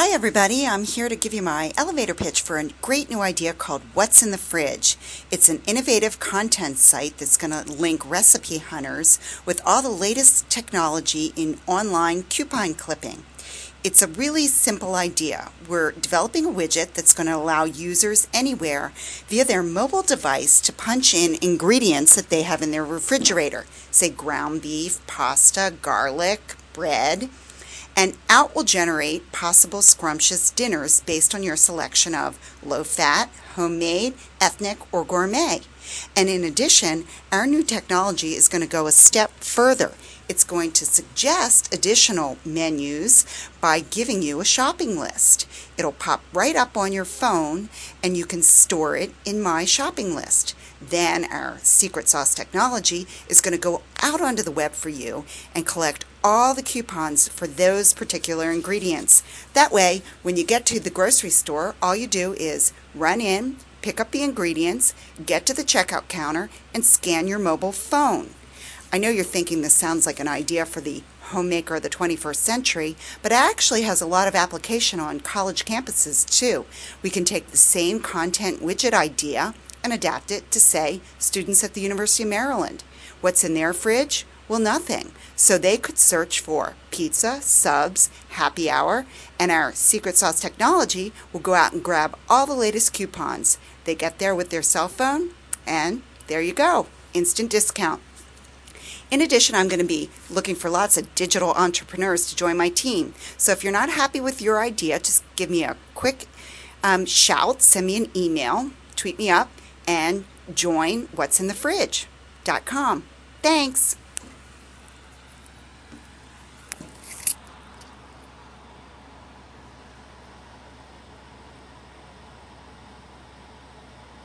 Hi everybody, I'm here to give you my elevator pitch for a great new idea called What's in the Fridge. It's an innovative content site that's going to link recipe hunters with all the latest technology in online coupon clipping. It's a really simple idea. We're developing a widget that's going to allow users anywhere via their mobile device to punch in ingredients that they have in their refrigerator, say ground beef, pasta, garlic, bread, and out will generate possible scrumptious dinners based on your selection of low-fat, homemade, ethnic, or gourmet. And in addition, our new technology is going to go a step further. It's going to suggest additional menus by giving you a shopping list. It'll pop right up on your phone and you can store it in My Shopping List. Then our secret sauce technology is going to go out onto the web for you and collect all the coupons for those particular ingredients. That way, when you get to the grocery store, all you do is run in, pick up the ingredients, get to the checkout counter, and scan your mobile phone. I know you're thinking this sounds like an idea for the homemaker of the 21st century, but it actually has a lot of application on college campuses too. We can take the same content widget idea and adapt it to, say, students at the University of Maryland. What's in their fridge? Well, nothing. So they could search for pizza, subs, happy hour, and our secret sauce technology will go out and grab all the latest coupons. They get there with their cell phone, and there you go, instant discount. In addition, I'm going to be looking for lots of digital entrepreneurs to join my team. So if you're not happy with your idea, just give me a quick shout, send me an email, tweet me up, and join what'sinthefridge.com. Thanks.